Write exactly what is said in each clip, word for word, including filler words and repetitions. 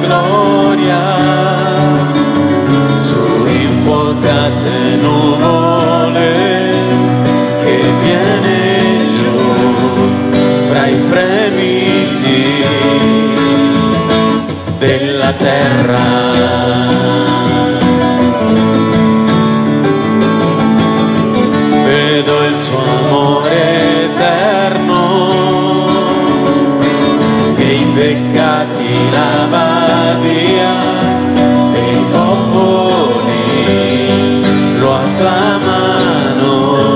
gloria su infuocate nuvole che viene giù fra i fremiti della terra. Vedo il suo amore eterno che i peccati lava via e i popoli lo acclamano.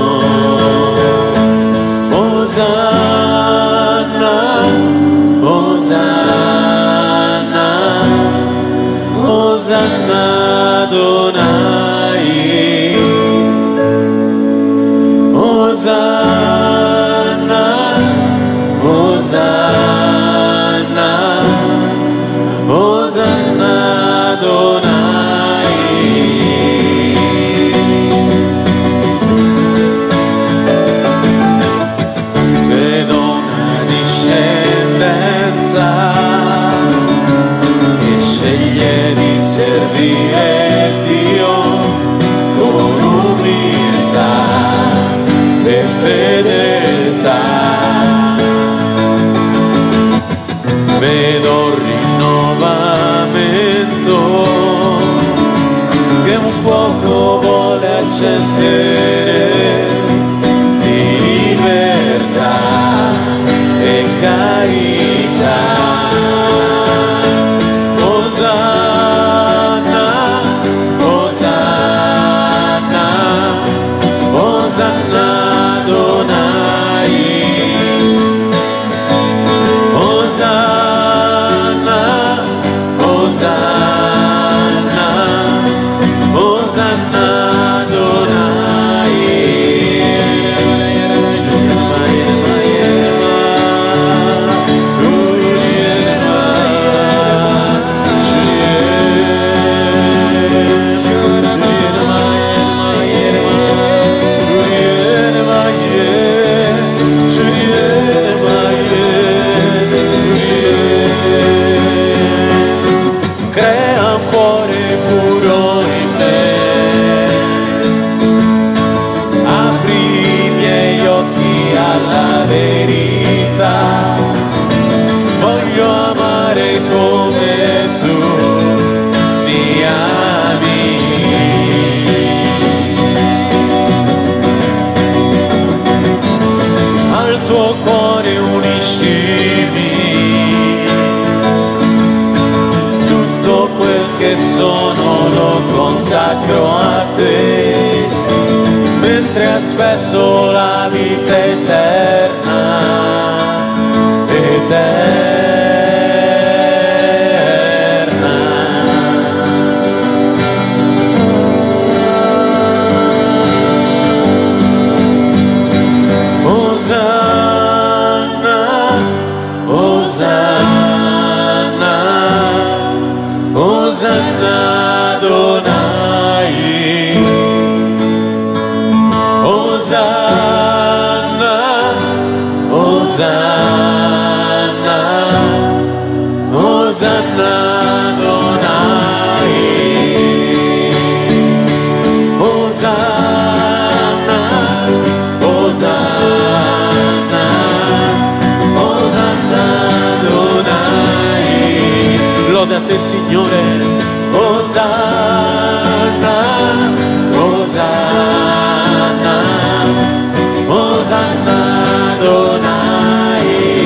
Osanna, Osanna, Osanna Adonai. Osanna, Osanna, Osanna Adonai. Vedo una discendenza che sceglie di servire Dio con umiltà e fedeltà. Vedo un rinnovamento che un fuoco vuole accendere di libertà e carità. Osanna, Osanna, Osanna Adonai. Osanna, Osanna, Osanna Adonai. Crea un cuore puro in me, apri i miei occhi alla verità, voglio amare come tu mi ami. Al tuo cuore uniscimi tutto quel che sono, lo consacro a te, mentre aspetto la vita eterna, eterna. Osanna, Osanna, Osanna Adonai. Osanna, Osanna, Osanna Adonai. Osanna, Osanna, Osanna Adonai. Lode a te Signore. Osanna, Osanna, Osanna Adonai.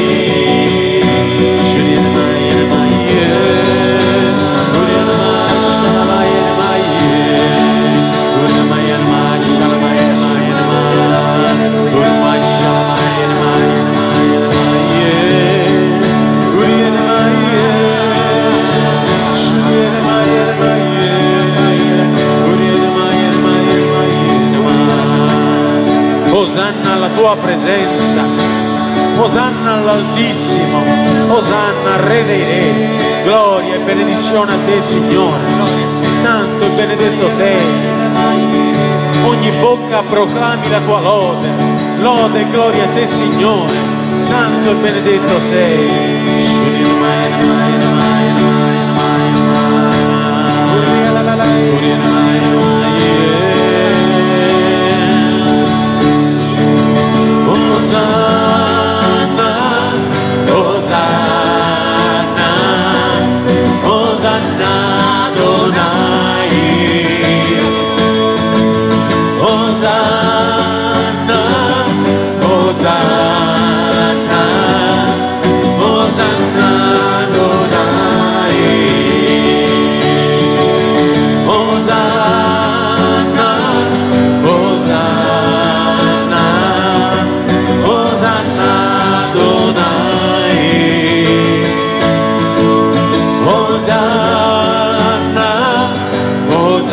Osanna alla tua presenza, Osanna all'Altissimo, Osanna al Re dei Re. Gloria e benedizione a te Signore, santo e benedetto sei. Ogni bocca proclami la tua lode, lode e gloria a te Signore, santo e benedetto sei.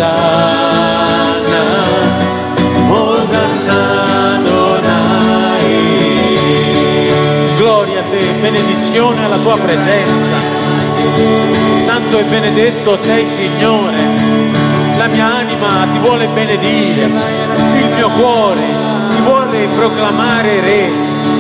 Osanna, Osanna Adonai. Gloria a te, benedizione alla tua presenza. Santo e benedetto sei, Signore. La mia anima ti vuole benedire, il mio cuore ti vuole proclamare Re.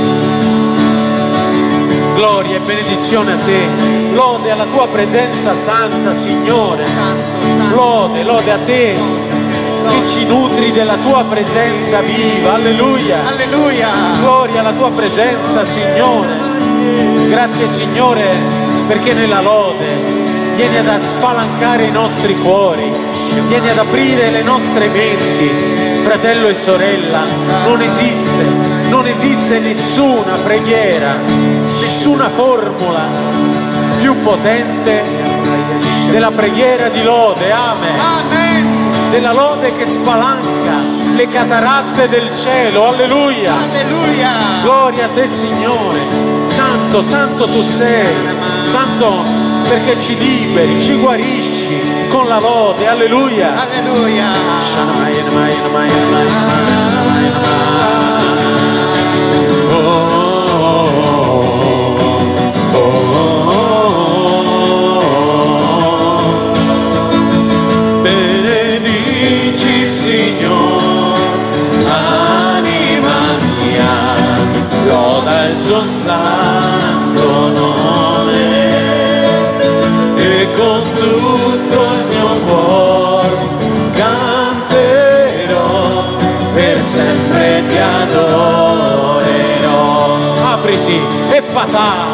Gloria e benedizione a te, lode alla tua presenza santa, Signore. Lode, lode a te che ci nutri della tua presenza viva. Alleluia, alleluia. Gloria alla tua presenza, Signore. Grazie, Signore, perché nella lode vieni ad spalancare i nostri cuori, vieni ad aprire le nostre menti. Fratello e sorella, non esiste, non esiste nessuna preghiera, nessuna formula più potente della preghiera di lode. Amen. Amen. Della lode che spalanca le cataratte del cielo. Alleluia. Alleluia. Gloria a te, Signore. Santo, santo tu sei. Santo, perché ci liberi, ci guarisci con la lode. Alleluia. Alleluia. Oh, oh, oh, oh. Benedici, Signore, anima mia, loda il suo santo nome. E con tutto il mio cuore canterò, per sempre ti adorerò. Apriti e fatà.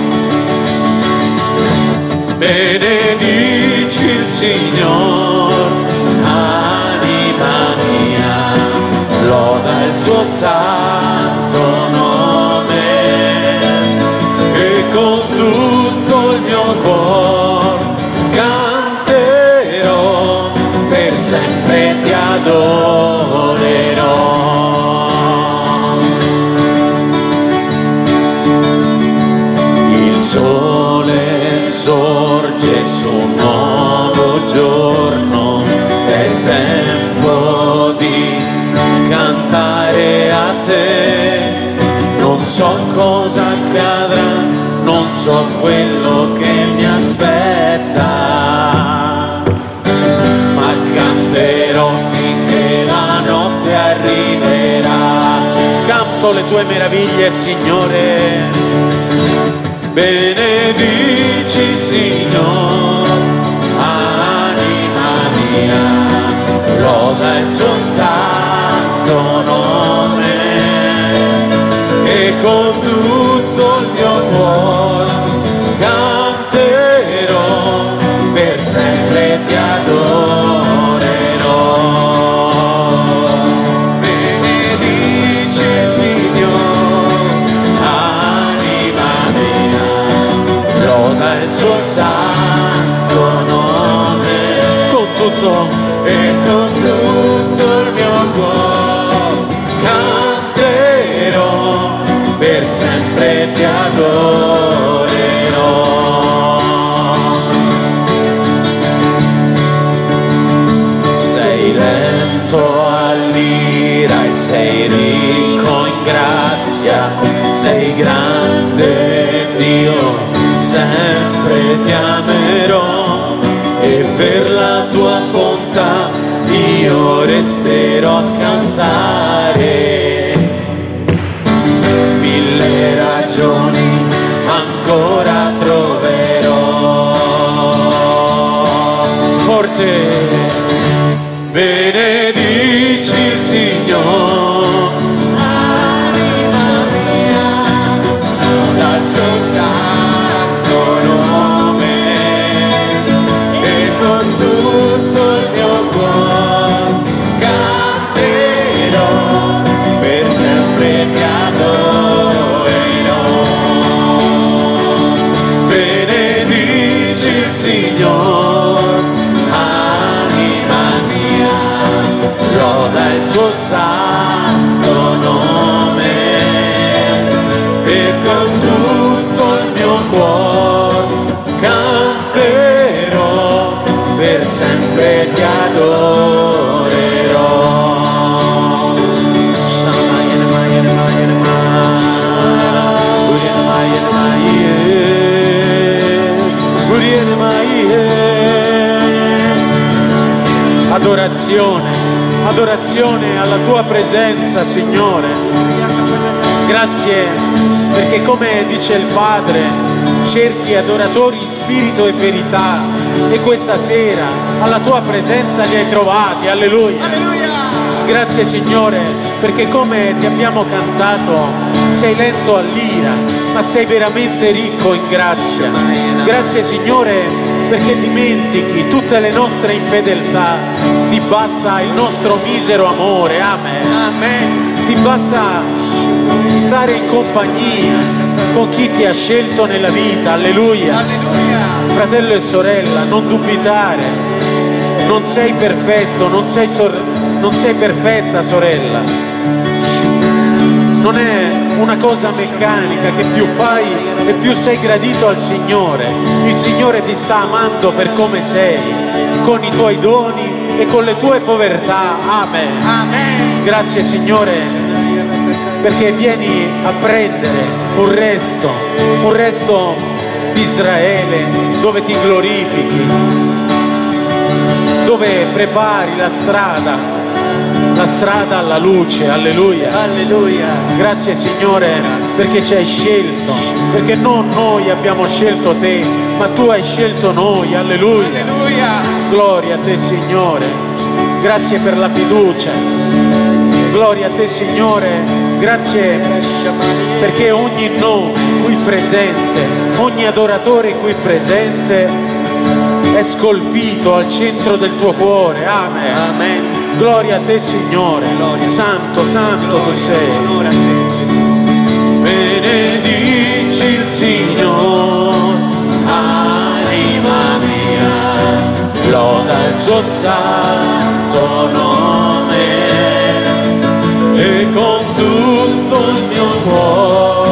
Benedici il Signore, anima mia, loda il suo santo nome. E con tutto il mio cuore canterò, per sempre ti adorerò. Il sole sorge su un nuovo giorno, è tempo di cantare a te. Non so cosa accadrà, non so quello che mi aspetta, ma canterò finché la notte arriverà. Canto le tue meraviglie, Signore. Benedici, Signore, anima mia, loda il suo santo nome. E con tutto il mio cuore canterò, per sempre ti adorerò. Benedici il Signore, anima mia, loda il suo santo nome. Con tutto e con tutto il mio cuore canterò, per sempre ti adorerò. Sei lento all'ira e sei ricco in grazia, sei grande Dio, sempre ti amerò, e per la tua bontà io resterò a cantare. Mille ragioni ancora troverò. Forte. Benedici il Signore, anima mia, loda il suo santo nome. E con tutto il mio cuore canterò, per sempre ti adorerò. Benedici il Signore, anima mia, loda il suo santo nome. E con tutto il mio cuore canterò, per per sempre ti adorerò. Adorazione, adorazione alla tua presenza, Signore. Grazie perché, come dice il Padre, cerchi adoratori in spirito e verità, e questa sera alla tua presenza li hai trovati. Alleluia. Alleluia. Grazie, Signore, perché come ti abbiamo cantato, sei lento all'ira, ma sei veramente ricco in grazia. Grazie, Signore, perché dimentichi tutte le nostre infedeltà, ti basta il nostro misero amore. Amen. Amen. Ti basta stare in compagnia con chi ti ha scelto nella vita. Alleluia. Alleluia. Fratello e sorella, non dubitare, non sei perfetto, non sei, sor- non sei perfetta, sorella. Non è una cosa meccanica che più fai e più sei gradito al Signore. Il Signore ti sta amando per come sei, con i tuoi doni e con le tue povertà. Amen. Amen. Grazie, Signore, perché vieni a prendere un resto, un resto di Israele, dove ti glorifichi, dove prepari la strada, la strada alla luce. Alleluia. Alleluia. Grazie, Signore, grazie, perché ci hai scelto, perché non noi abbiamo scelto te, ma tu hai scelto noi. Alleluia. Alleluia. Gloria a te, Signore. Grazie per la fiducia. Gloria a te, Signore. Grazie perché ogni nome qui presente, ogni adoratore qui presente è scolpito al centro del tuo cuore. Amen. Amen. Gloria a te, Signore. Gloria. Santo, santo tu sei. Onore a te, Gesù. Benedici il Signore, anima mia, loda il suo santo nome, e con tutto il mio cuore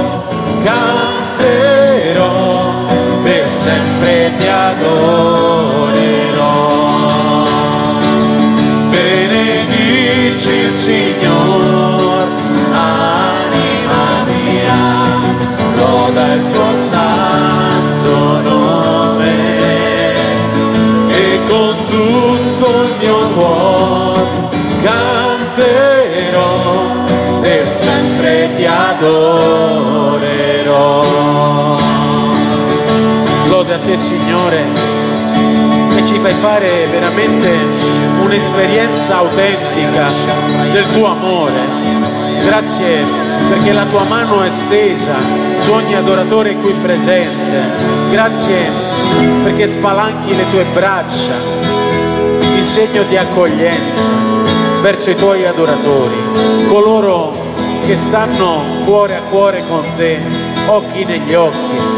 canterò, per sempre ti adorerò. Benedici il Signore, anima mia, loda il suo santo nome, e con tutto il mio cuore canterò, per sempre ti adorerò. Lode a te, Signore, e ci fai fare veramente un'esperienza autentica del tuo amore. Grazie perché la tua mano è stesa su ogni adoratore qui presente. Grazie perché spalanchi le tue braccia in segno di accoglienza verso i tuoi adoratori, coloro che stanno cuore a cuore con te, occhi negli occhi,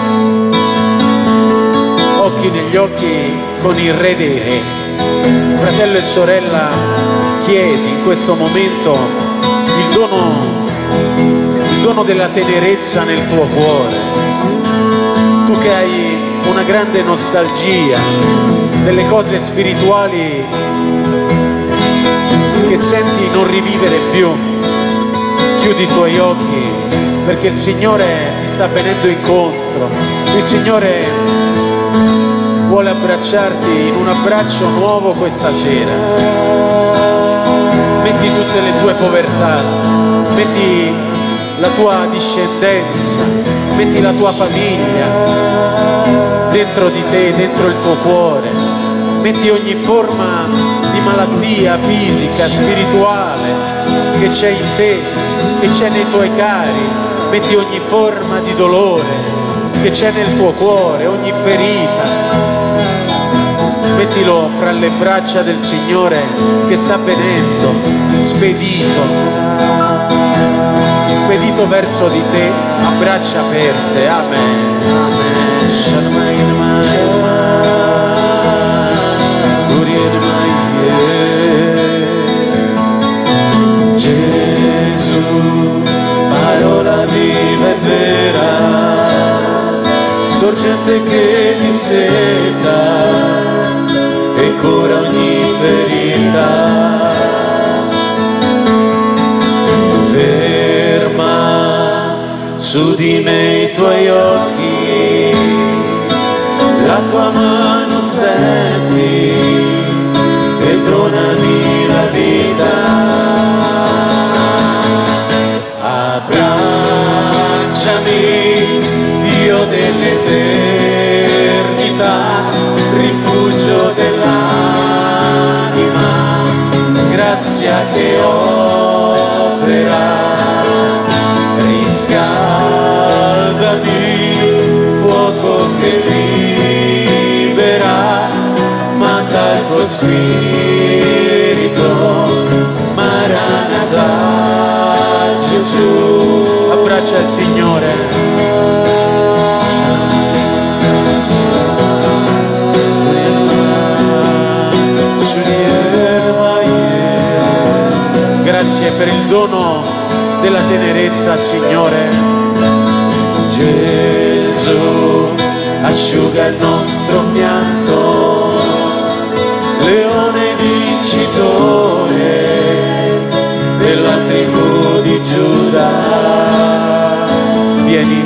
occhi negli occhi con il Re dei Re. Fratello e sorella, chiedi in questo momento il dono, il dono della tenerezza nel tuo cuore. Tu che hai una grande nostalgia delle cose spirituali che senti non rivivere più, chiudi i tuoi occhi, perché il Signore ti sta venendo incontro. Il Signore vuole abbracciarti in un abbraccio nuovo questa sera. Metti tutte le tue povertà, metti la tua discendenza, metti la tua famiglia dentro di te, dentro il tuo cuore. Metti ogni forma di malattia fisica, spirituale che c'è in te, che c'è nei tuoi cari. Metti ogni forma di dolore che c'è nel tuo cuore, ogni ferita. Mettilo fra le braccia del Signore che sta venendo, spedito, spedito verso di te a braccia aperte. Amen. Amen. Gesù, parola viva e vera, sorgente che ti seta cura ogni ferita. Ferma su di me i tuoi occhi, la tua mano stendi e donami la vita. Abbracciami, Dio dell'eternità, rifugio dell'anima, grazia che opera, riscaldami, fuoco che libera, manda il tuo spirito, Maranatha, Gesù. Abbraccia il Signore. Grazie per il dono della tenerezza, Signore. Gesù asciuga il nostro pianto, leone vincitore della tribù di Giuda. Vieni,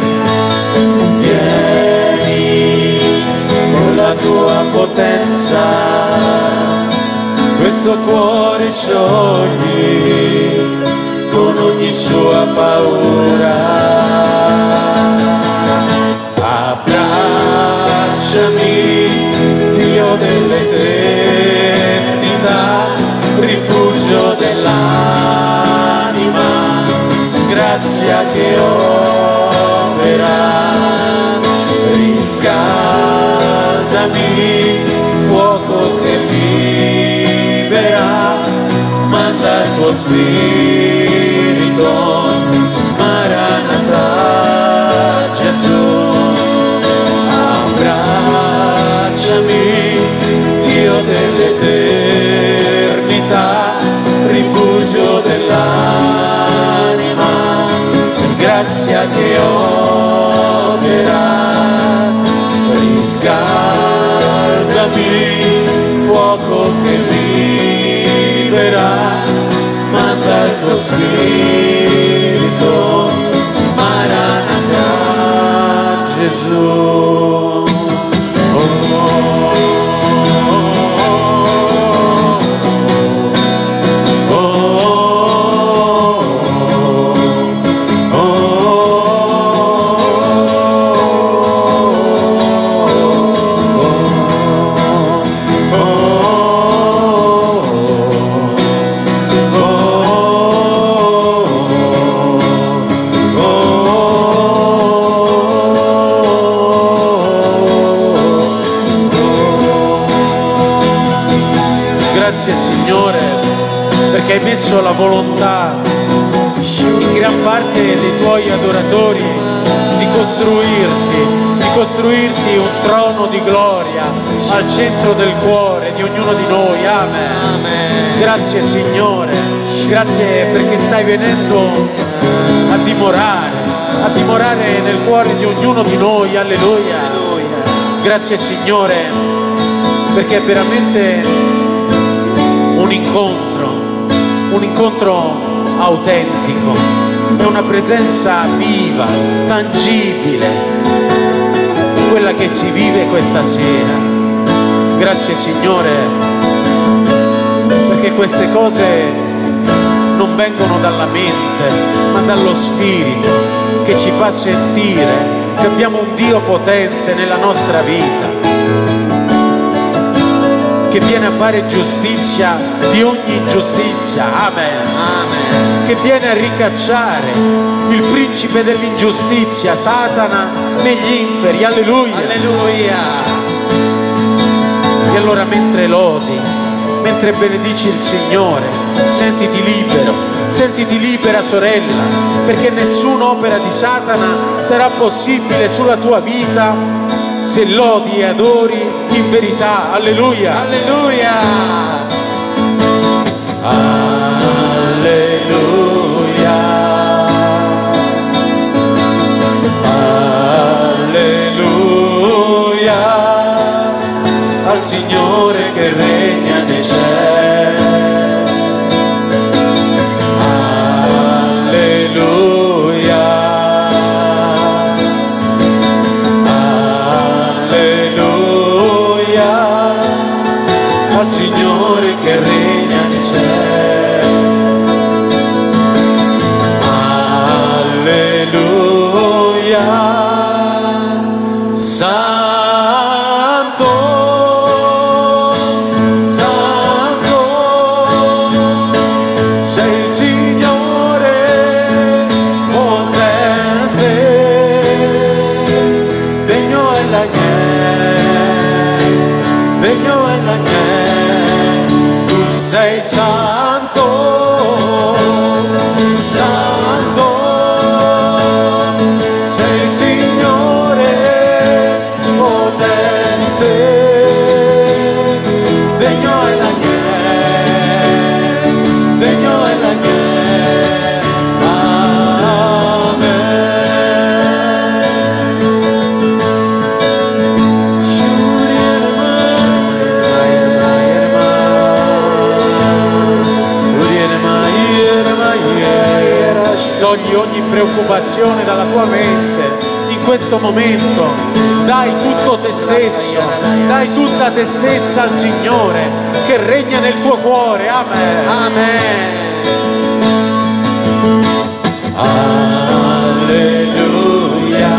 vieni con la tua potenza, questo cuore sciogli con ogni sua paura. Abbracciami, Dio dell'eternità, rifugio dell'anima, grazia che opera, riscaldami, fuoco che libera, manda il tuo spirito, Maranatha, Gesù. Abbracciami, Dio dell'eternità, rifugio dell'anima, sei grazia che opera, riscaldami, fuoco che libera, manda il tuo spirito, Maranatha, Gesù. Grazie Signore, perché hai messo la volontà in gran parte dei tuoi adoratori di costruirti, di costruirti un trono di gloria al centro del cuore di ognuno di noi. Amen. Amen. Grazie Signore, grazie perché stai venendo a dimorare, a dimorare nel cuore di ognuno di noi. Alleluia. Alleluia. Grazie Signore, perché è veramente un incontro, un incontro autentico, è una presenza viva, tangibile, quella che si vive questa sera. Grazie Signore, perché queste cose non vengono dalla mente, ma dallo Spirito che ci fa sentire che abbiamo un Dio potente nella nostra vita, che viene a fare giustizia di ogni ingiustizia. Amen. Amen. Che viene a ricacciare il principe dell'ingiustizia, Satana, negli inferi. Alleluia. Alleluia. E allora mentre lodi, mentre benedici il Signore, sentiti libero, sentiti libera sorella, perché nessuna opera di Satana sarà possibile sulla tua vita se lodi e adori in verità. Alleluia. Alleluia. Alleluia. Alleluia. Al al Signore che regna nei cieli. Alleluia, alleluia, al Signore che regna nei cieli. Alleluia, Santo, Santo, sei il Signore potente, degno è l'agnello, degno è l'agnello, tu sei santo, santo, sei il Signore potente, degno è l'agnello, degno è l'agnello, amen. Togli ogni preoccupazione dalla tua mente in questo momento, dai tutto te stesso, dai tutta te stessa al Signore che regna nel tuo cuore. Amen. Amen. Alleluia,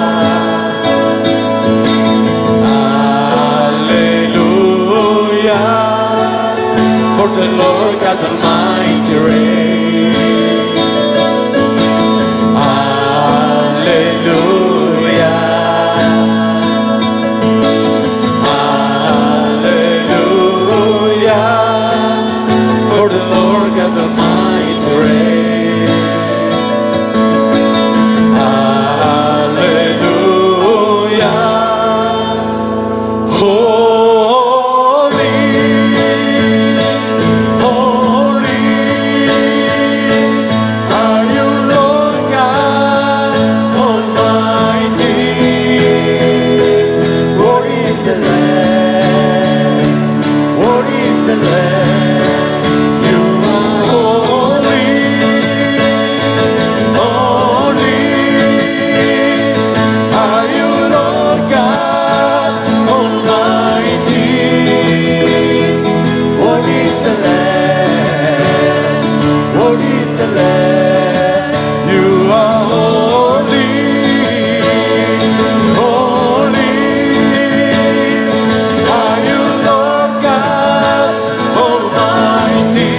alleluia, for the Lord God Almighty reigns. Alleluia, alleluia, for the Lord God Almighty reigns. Alleluia, holy, holy are you, Lord God Almighty. What is the Lamb? What is the Lamb? You are holy, holy are you, Lord God Almighty. What is the Lamb? What is the Lamb? You are holy, holy are you, Lord God Almighty.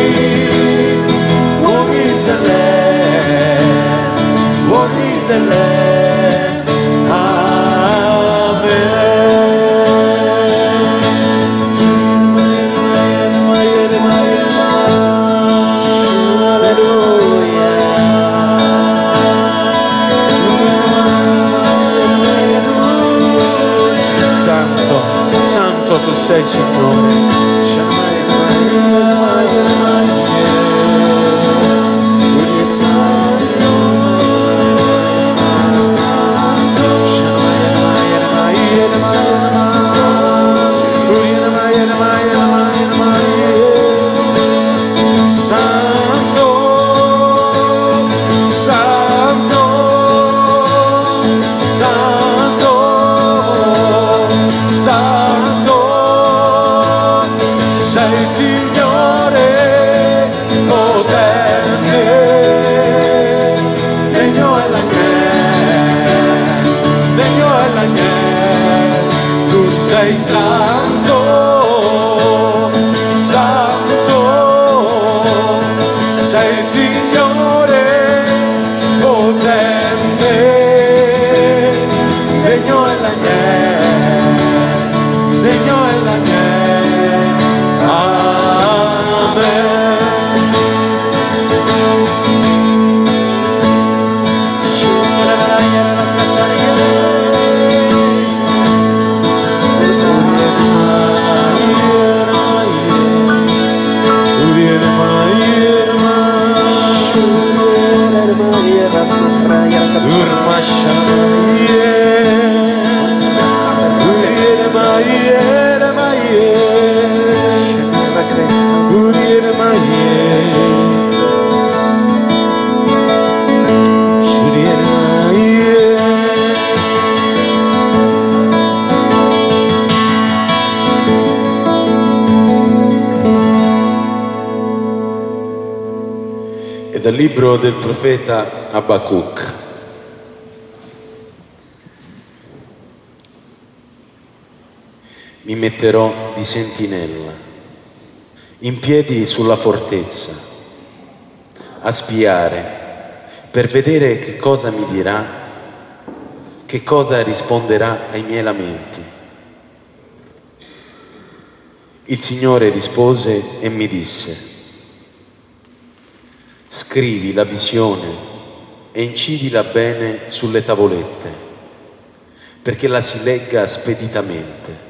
What is the Lamb? What is the Lamb? Santo, Santo tu sei, Signore. Sei santo, santo, sei il Signore potente, degno è l'agnello, degno è l'agnello, amen. Dal libro del profeta Abacuc. Mi metterò di sentinella, in piedi sulla fortezza, a spiare, per vedere che cosa mi dirà, che cosa risponderà ai miei lamenti. Il Signore rispose e mi disse: scrivi la visione e incidila bene sulle tavolette, perché la si legga speditamente.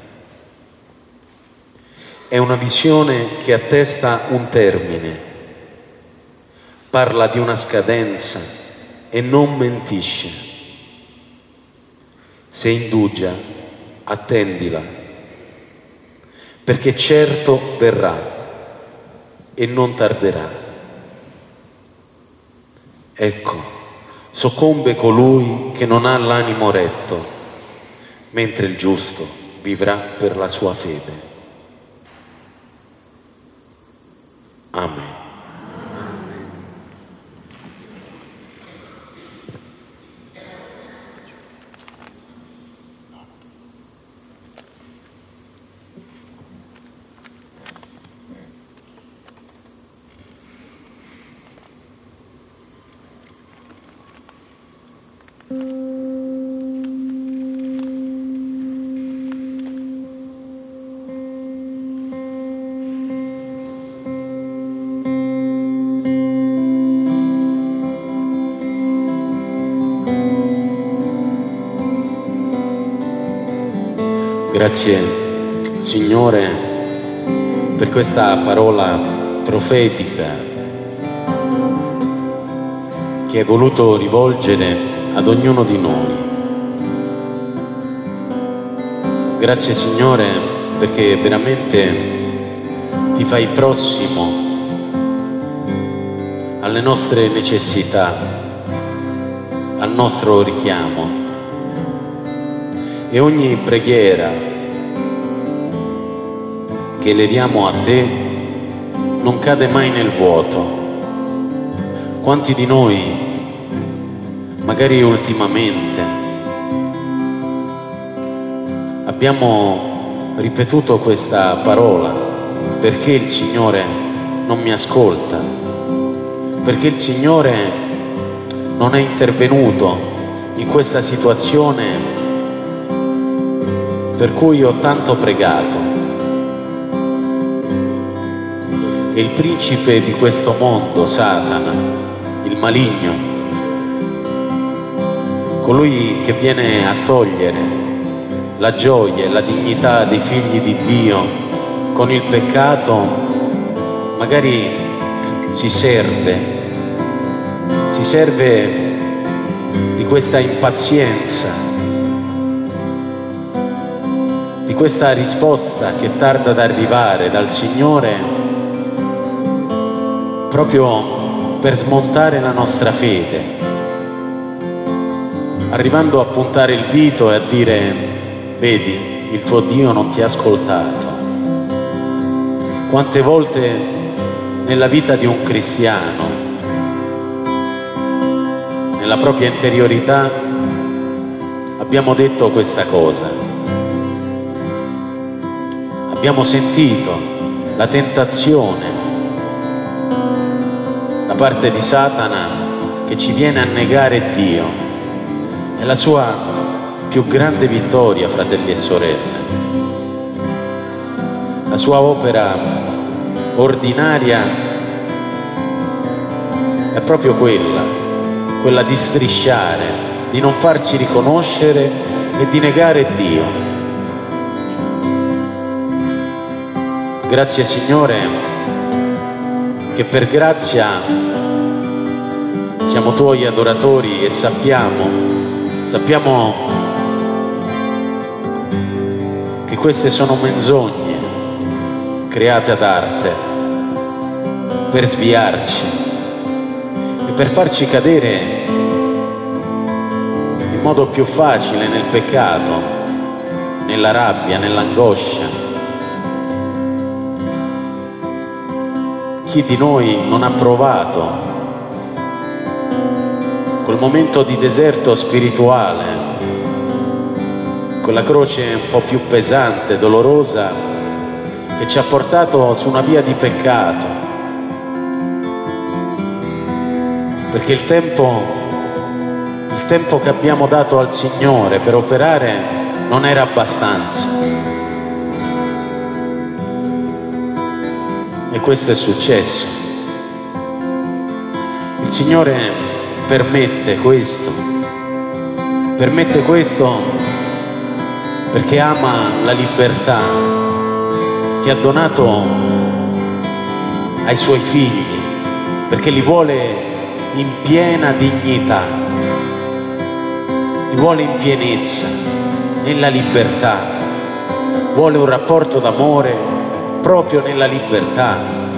È una visione che attesta un termine, parla di una scadenza e non mentisce. Se indugia, attendila, perché certo verrà e non tarderà. Ecco, soccombe colui che non ha l'animo retto, mentre il giusto vivrà per la sua fede. Amen. Grazie, Signore, per questa parola profetica che hai voluto rivolgere ad ognuno di noi. Grazie, Signore, perché veramente ti fai prossimo alle nostre necessità, al nostro richiamo. E ogni preghiera che eleviamo a te non cade mai nel vuoto. Quanti di noi, magari ultimamente, abbiamo ripetuto questa parola: perché il Signore non mi ascolta? Perché il Signore non è intervenuto in questa situazione per cui ho tanto pregato? E il principe di questo mondo, Satana, il maligno, colui che viene a togliere la gioia e la dignità dei figli di Dio con il peccato, magari si serve, si serve di questa impazienza, di questa risposta che tarda ad arrivare dal Signore, proprio per smontare la nostra fede, arrivando a puntare il dito e a dire: vedi, il tuo Dio non ti ha ascoltato. Quante volte nella vita di un cristiano, nella propria interiorità, abbiamo detto questa cosa, abbiamo sentito la tentazione da parte di Satana che ci viene a negare Dio. È la sua più grande vittoria, fratelli e sorelle. La sua opera ordinaria è proprio quella, quella di strisciare, di non farsi riconoscere e di negare Dio. Grazie, Signore, che per grazia siamo tuoi adoratori e sappiamo, sappiamo che queste sono menzogne create ad arte per sviarci e per farci cadere in modo più facile nel peccato, nella rabbia, nell'angoscia. Chi di noi non ha provato quel momento di deserto spirituale, quella croce un po' più pesante, dolorosa, che ci ha portato su una via di peccato, perché il tempo, il tempo che abbiamo dato al Signore per operare non era abbastanza. E questo è successo. Il Signore permette questo, permette questo perché ama la libertà che ha donato ai Suoi figli, perché li vuole in piena dignità, li vuole in pienezza, nella libertà, vuole un rapporto d'amore proprio nella libertà,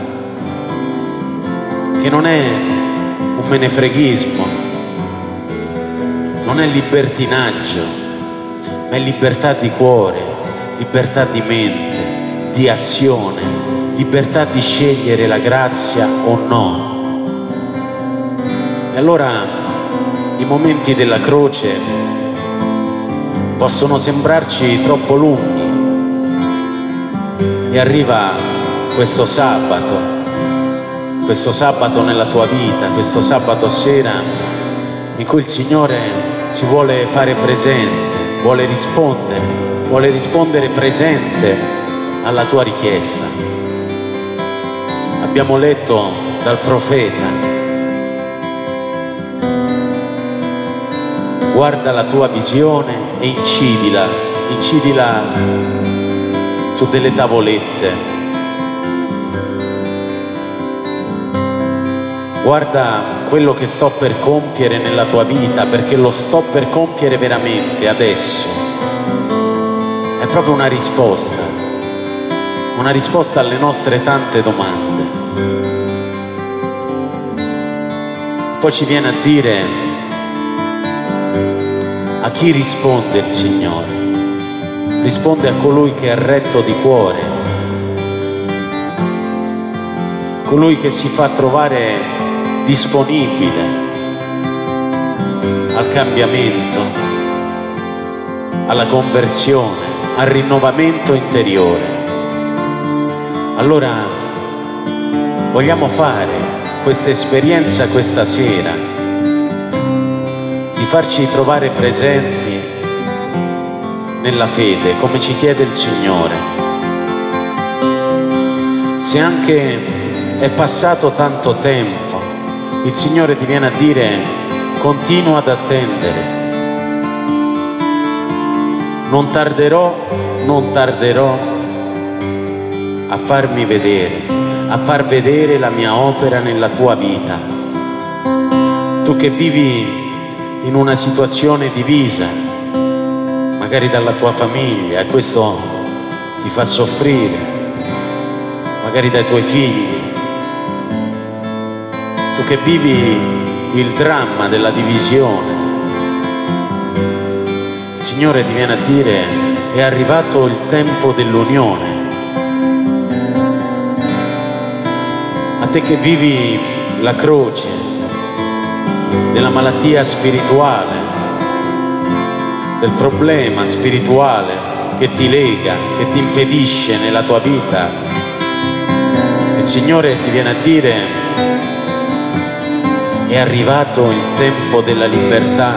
che non è un menefreghismo, non è libertinaggio, ma è libertà di cuore, libertà di mente, di azione, libertà di scegliere la grazia o no. E allora i momenti della croce possono sembrarci troppo lunghi e arriva questo sabato, questo sabato nella tua vita, questo sabato sera in cui il Signore si vuole fare presente, vuole rispondere, vuole rispondere presente alla tua richiesta. Abbiamo letto dal profeta: guarda la tua visione e incidila, incidila su delle tavolette. Guarda quello che sto per compiere nella tua vita, perché lo sto per compiere veramente adesso. È proprio una risposta, una risposta alle nostre tante domande. Poi ci viene a dire: a chi risponde il Signore? Risponde a colui che è retto di cuore, colui che si fa trovare disponibile al cambiamento, alla conversione, al rinnovamento interiore. Allora vogliamo fare questa esperienza questa sera, di farci trovare presenti nella fede, come ci chiede il Signore. Se anche è passato tanto tempo, il Signore ti viene a dire: continua ad attendere. Non tarderò, non tarderò a farmi vedere, a far vedere la mia opera nella tua vita. Tu che vivi in una situazione divisa, magari dalla tua famiglia, e questo ti fa soffrire, magari dai tuoi figli. Tu che vivi il dramma della divisione, il Signore ti viene a dire: è arrivato il tempo dell'unione. A te che vivi la croce della malattia spirituale, del problema spirituale che ti lega, che ti impedisce nella tua vita, il Signore ti viene a dire: è arrivato il tempo della libertà.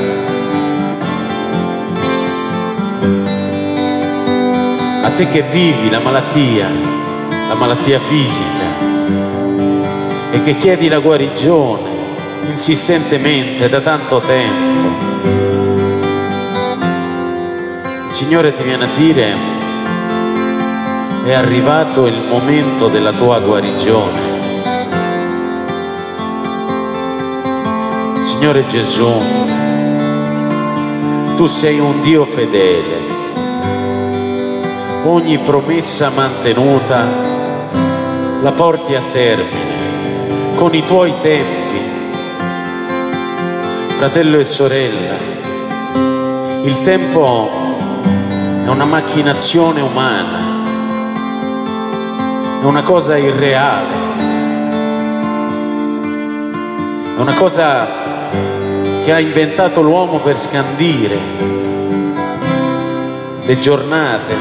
A te che vivi la malattia, la malattia fisica, e che chiedi la guarigione insistentemente da tanto tempo, il Signore ti viene a dire: è arrivato il momento della tua guarigione. Signore Gesù, tu sei un Dio fedele, ogni promessa mantenuta la porti a termine con i tuoi tempi. Fratello e sorella, il tempo è una macchinazione umana, è una cosa irreale, è una cosa che ha inventato l'uomo per scandire le giornate,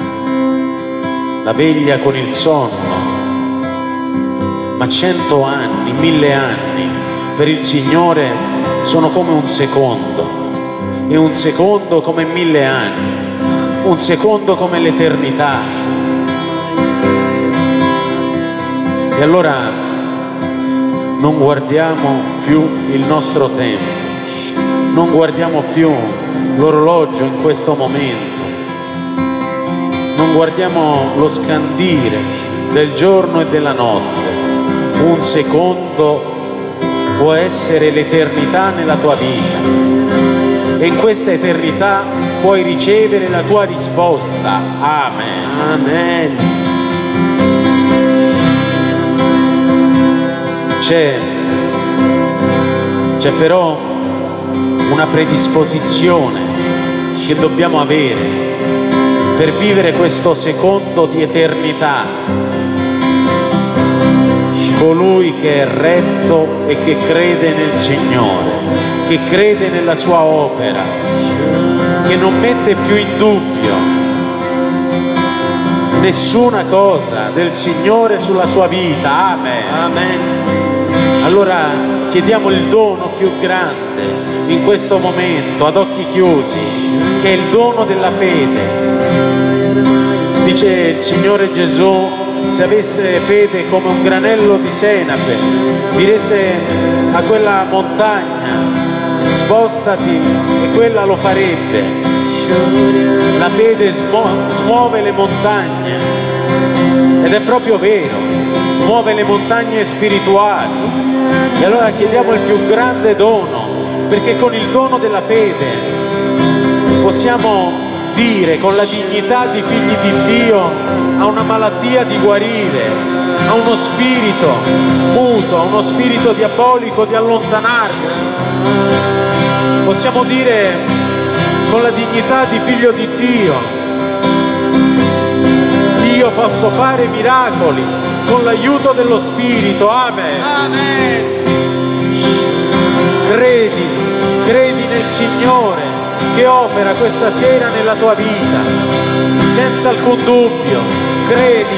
la veglia con il sonno, ma cento anni, mille anni per il Signore sono come un secondo, e un secondo come mille anni, un secondo come l'eternità. E allora non guardiamo più il nostro tempo, non guardiamo più l'orologio in questo momento, non guardiamo lo scandire del giorno e della notte. Un secondo può essere l'eternità nella tua vita, e in questa eternità puoi ricevere la tua risposta. Amen. Amen. C'è, c'è però una predisposizione che dobbiamo avere per vivere questo secondo di eternità. Colui che è retto e che crede nel Signore, che crede nella sua opera, che non mette più in dubbio nessuna cosa del Signore sulla sua vita. Amen. Amen. Allora chiediamo il dono più grande in questo momento, ad occhi chiusi, che è il dono della fede. Dice il Signore Gesù: se aveste fede come un granello di senape, direste a quella montagna spostati, e quella lo farebbe. La fede smuove le montagne, ed è proprio vero, smuove le montagne spirituali. E allora chiediamo il più grande dono, perché con il dono della fede possiamo dire con la dignità di figli di Dio a una malattia di guarire, a uno spirito muto, a uno spirito diabolico di allontanarsi. Possiamo dire con la dignità di figlio di Dio: io posso fare miracoli con l'aiuto dello Spirito. Amen. Amen. Credi, credi nel Signore che opera questa sera nella tua vita, senza alcun dubbio. Credi.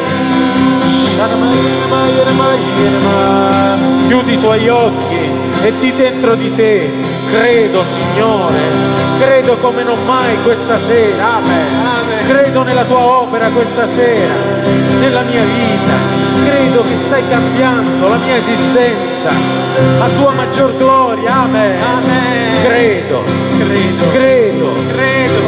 Chiudi i tuoi occhi e di dentro di te: credo, Signore, credo come non mai questa sera. Amen. Amen. Credo nella tua opera questa sera, nella mia vita. Credo che stai cambiando la mia esistenza a tua maggior gloria. Amen. Amen. Credo, credo, credo, credo.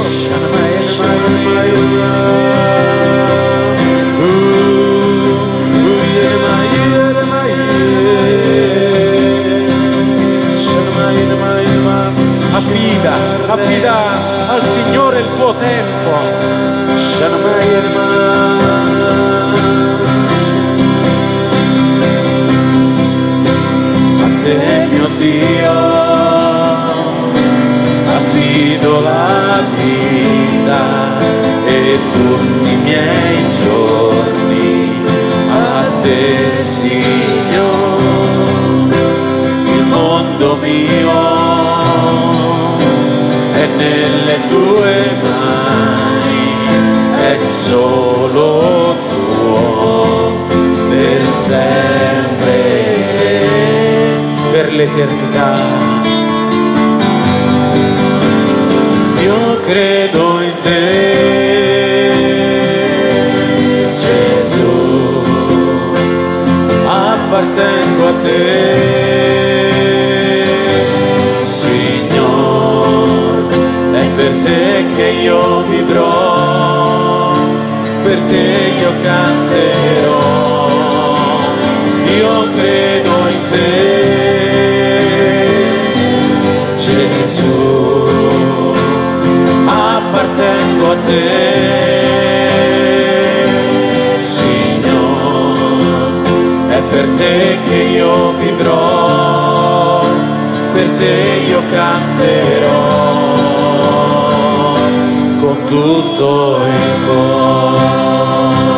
Affida, affida al Signore il tuo tempo. A te, mio Dio, affido la vita e tutti i miei giorni. A te, Signore, il mondo mio è nelle tue mani, è solo tuo per sempre, per l'eternità. Io credo in te, Gesù, appartengo a te. Per te che io vivrò, per te io canterò. Io credo in te, Gesù, appartengo a te, Signore. È per te che io vivrò, per te io canterò con tutto il cuore.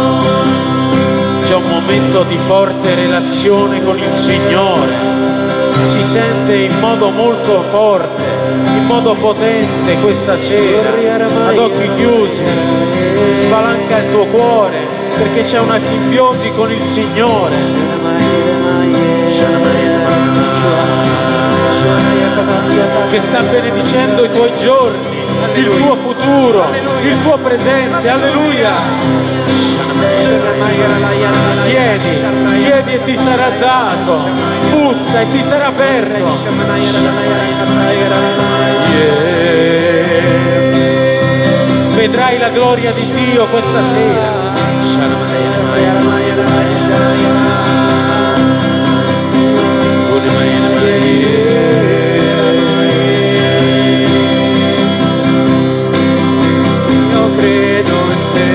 C'è un momento di forte relazione con il Signore, si sente in modo molto forte, in modo potente questa sera, ad occhi chiusi. Spalanca il tuo cuore, perché c'è una simbiosi con il Signore che sta benedicendo i tuoi giorni, il tuo futuro, il tuo presente. Alleluia. Chiedi, chiedi e ti sarà dato, bussa e ti sarà aperto. Yeah. Vedrai la gloria di Dio questa sera. Io credo in te,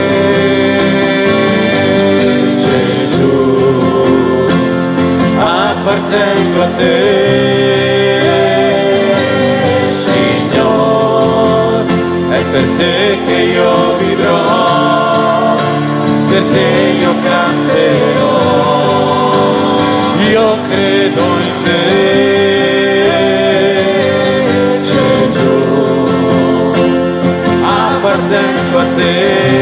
Gesù, appartengo a te, Signore, è per te che io vivrò, per te io canterò. Io credo in te, Gesù, appartengo a te,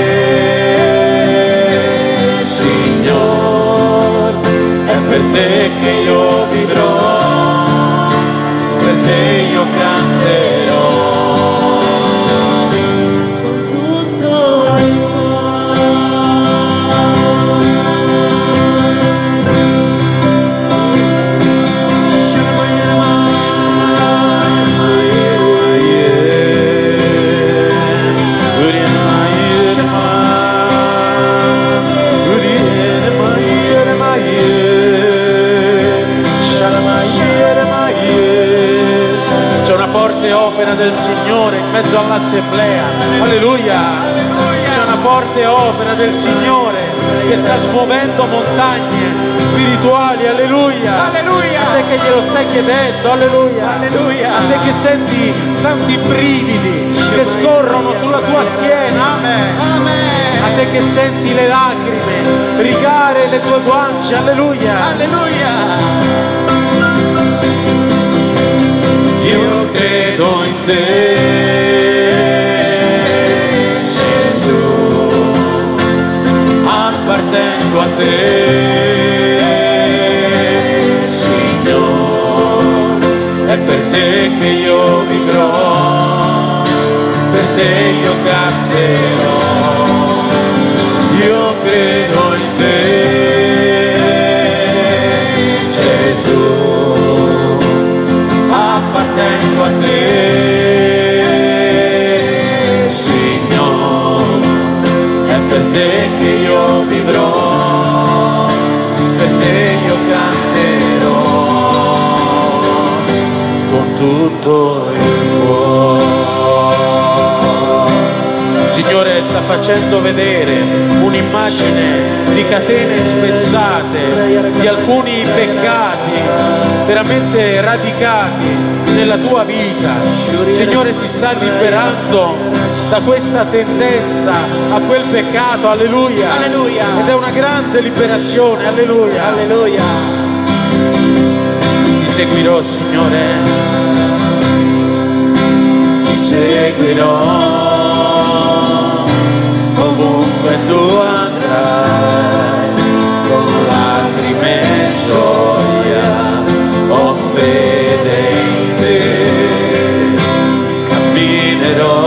Signore, è per te che io vivrò, per te io canterò. Con tutto il opera del Signore in mezzo all'assemblea. Alleluia. C'è una forte opera del Signore che sta smuovendo montagne spirituali. Alleluia. Alleluia. A te che glielo stai chiedendo. Alleluia. Alleluia. A te che senti tanti brividi che scorrono sulla tua schiena. Amen. Amen. A te che senti le lacrime rigare le tue guance. Alleluia. Alleluia. Io credo in te, Gesù, appartengo a te, Signore, è per te che io vivrò, per te io canterò. Io credo in te, Gesù, appartengo a te, Signore, è per te che io vivrò, per te io canterò con tutto il cuore. Il Signore sta facendo vedere un'immagine di catene spezzate, di alcuni peccati veramente radicati nella tua vita. Il Signore ti sta liberando da questa tendenza a quel peccato. Alleluia. Alleluia. Ed è una grande liberazione. Alleluia. Alleluia. Ti seguirò, Signore, ti seguirò ovunque tu andrai, con lacrime e gioia ho fede in te, camminerò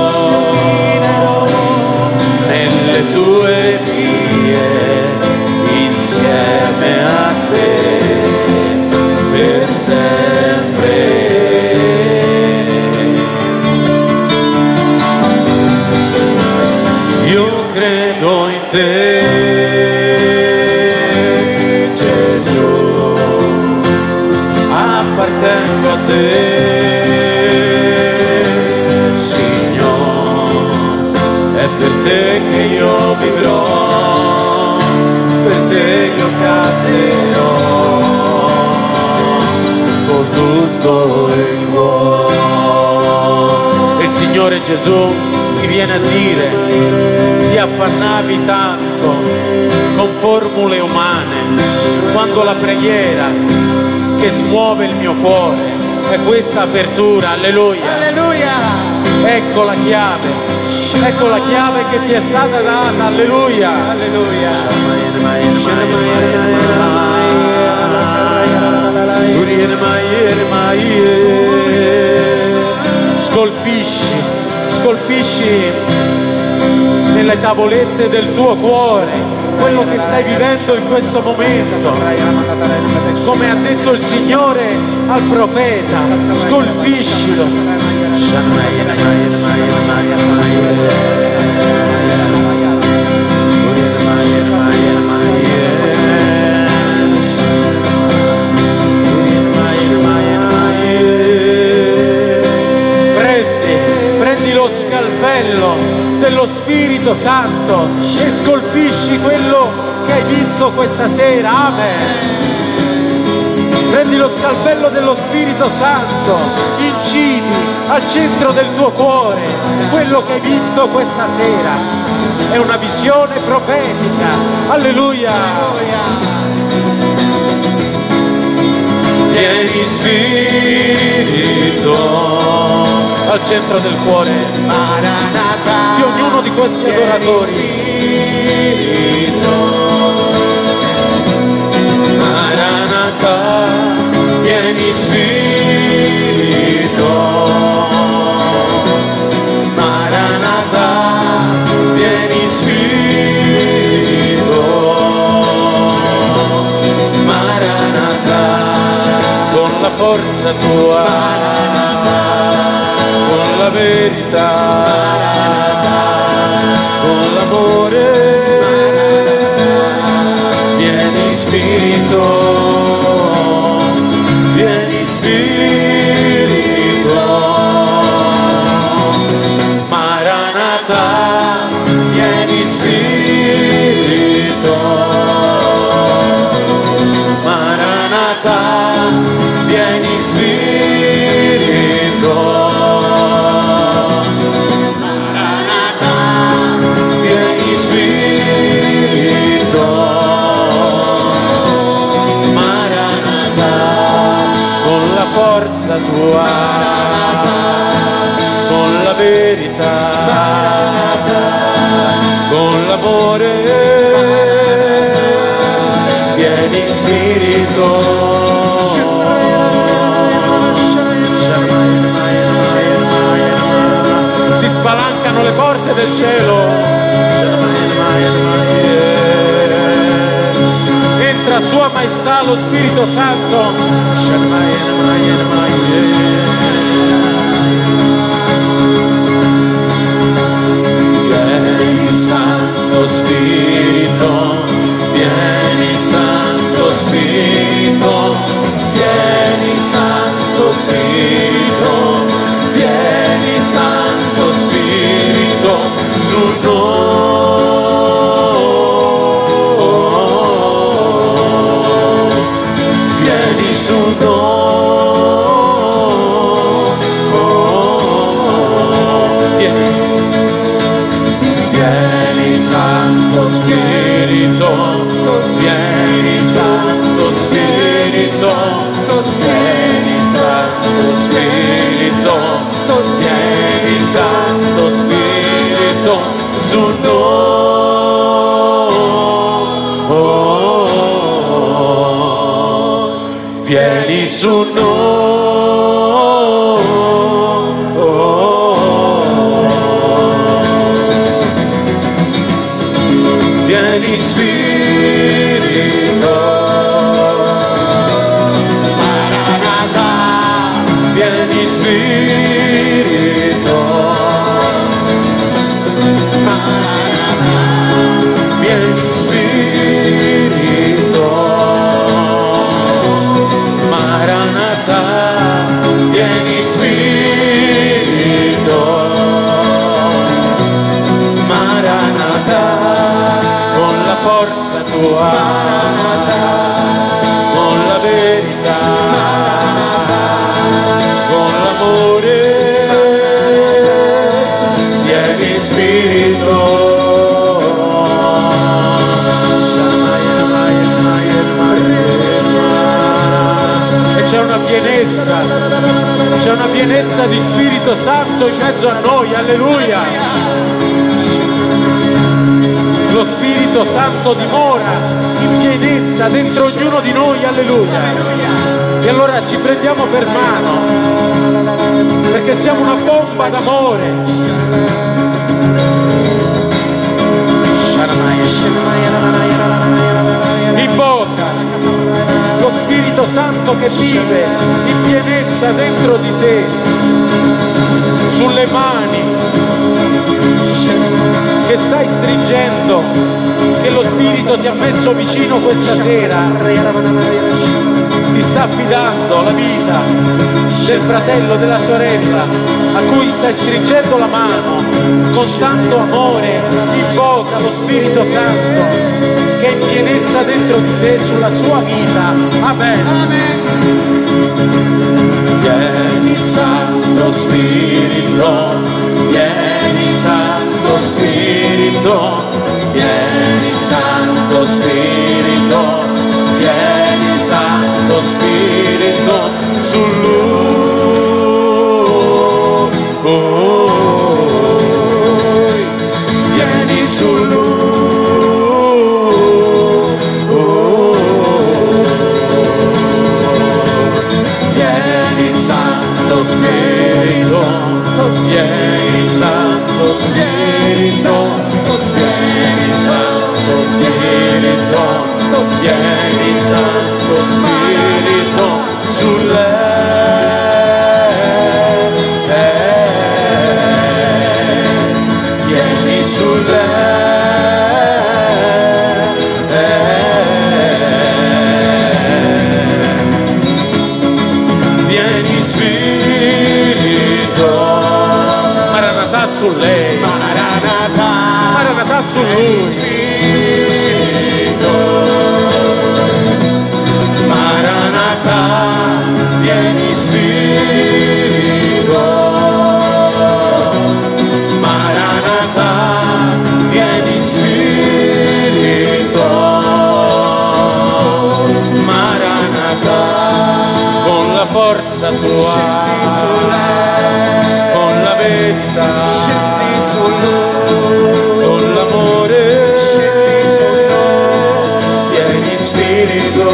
nelle tue vie insieme a te per sempre. Io credo in te, Gesù, appartengo a te, Signore, è per te che io vivrò, per te io canterò con tutto il cuore. E il Signore Gesù ti viene a dire: ti affannavi tanto con formule umane, quando la preghiera che smuove il mio cuore. È questa apertura, alleluia. Alleluia. Ecco la chiave, ecco la chiave che ti è stata data, alleluia. Alleluia. Scolpisci, scolpisci nelle tavolette del tuo cuore quello che stai vivendo in questo momento. Come ha detto il Signore al profeta, scolpiscilo. Prendi, prendi lo scalpello dello Spirito Santo e scolpisci quello che hai visto questa sera. Amen. Prendi lo scalpello dello Spirito Santo, incidi al centro del tuo cuore quello che hai visto questa sera. È una visione profetica. Alleluia. Vieni Spirito al centro del cuore di ognuno di questi adoratori. Maranatha, vieni Spirito. Maranatha, vieni Spirito. Maranatha, con la forza tua, con la verità, con l'amore, vieni Spirito, vieni Spirito. Maranatha, vieni Spirito. Maranatha, vieni Spirito. Maranatha, vieni Spirito. Maranatha, con la forza tua, con la verità, con l'amore, vieni Spirito. Si spalancano le porte del cielo. Entra Sua Maestà lo Spirito Santo. Vieni Santo Spirito, vieni Santo Spirito, vieni Santo Spirito, vieni Santo Spirito su noi, vieni su noi, vieni, vieni Santo Spirito, vieni Santo Spirito, vieni Santo Spirito, vieni Santo Spirito su noi, vieni su noi, vieni Spirito. Maranatha, vieni Spirito. Maranatha, vieni Spirito. Maranatha, vieni Spirito. Maranatha, con la forza tua, con la verità, con l'amore, vieni Spirito. E una pienezza, c'è una pienezza di Spirito Santo in mezzo a noi, alleluia. Lo Spirito Santo dimora in pienezza dentro ognuno di noi, alleluia. E allora ci prendiamo per mano, perché siamo una bomba d'amore. Invoca lo Spirito Santo che vive in pienezza dentro di te, sulle mani che stai stringendo, che lo Spirito ti ha messo vicino questa sera, ti sta affidando la vita del fratello, della sorella a cui stai stringendo la mano con tanto amore. Invoca lo Spirito Santo che è in pienezza dentro di te, sulla sua vita. Amen. Amen. Vieni Santo Spirito, vieni Santo Spirito, vieni Santo Spirito, vieni Santo Spirito su lui, vieni su lui, vieni Santo Spirito, vieni Santo Spirito, vieni Santo Spirito, vieni Santo Spirito su lei, vieni su lei, vieni Spirito, Maranatha su lei, Maranatha, Maranatha su lui. Vieni Spirito, Maranatha, vieni Spirito, Maranatha, con la forza tua, con la verità, con l'amore, vieni Spirito.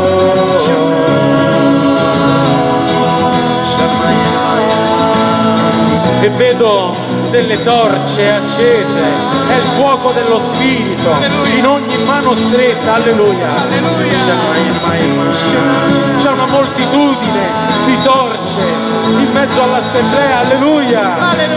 E vedo delle torce accese, è il fuoco dello Spirito, alleluia, in ogni mano stretta, alleluia. C'è una moltitudine di torce in mezzo all'assemblea, alleluia.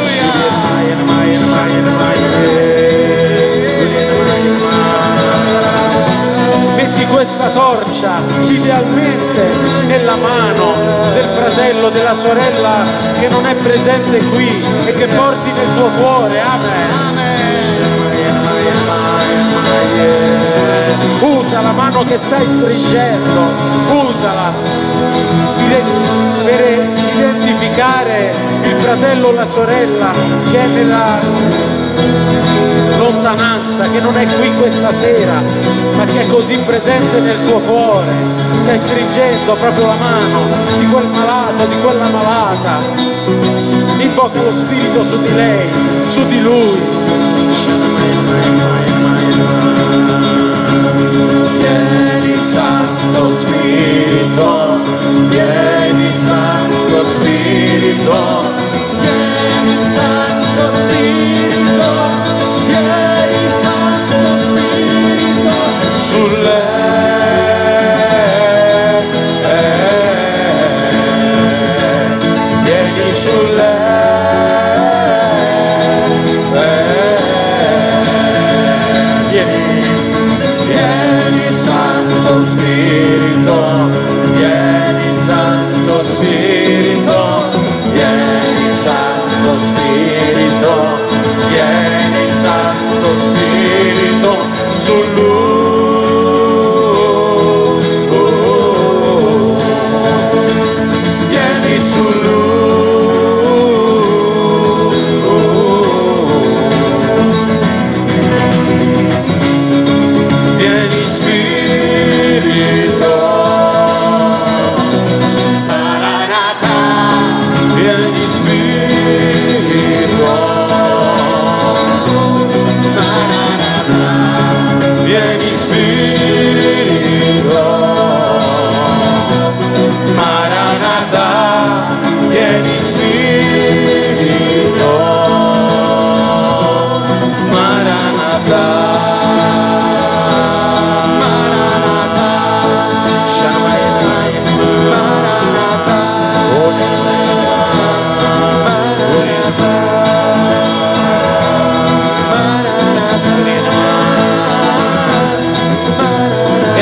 Metti questa torcia idealmente nella mano del fratello, della sorella che non è presente qui e che porti nel tuo cuore. Amen. Usa la mano che stai stringendo, usala per identificare il fratello o la sorella che è nella lontananza, che non è qui questa sera, ma che è così presente nel tuo cuore. Stai stringendo proprio la mano di quel malato, di quella malata. Invoca lo Spirito su di lei, su di lui. Vieni Santo Spirito, vieni Santo Spirito, vieni Santo Spirito, vieni Santo Spirito su lei, vieni su lei, vieni, vieni Santo Spirito, vieni Santo Spirito, vieni Santo Spirito, vieni Santo Spirito su lui, vieni su lui, vieni Spirito.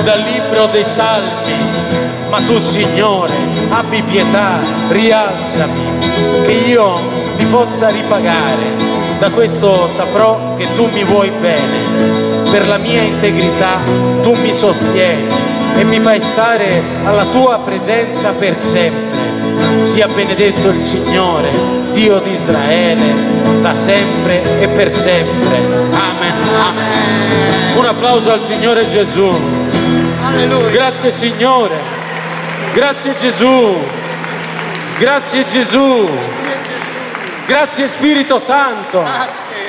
e dal libro dei Salmi, ma tu, Signore, abbi pietà, rialzami, che io mi possa ripagare. Da questo saprò che tu mi vuoi bene, per la mia integrità tu mi sostieni e mi fai stare alla tua presenza per sempre. Sia benedetto il Signore, Dio di Israele, da sempre e per sempre. Amen. Amen. Un applauso al Signore Gesù. Alleluia. Grazie Signore. Grazie Gesù. Grazie Gesù. Grazie Spirito Santo. Grazie.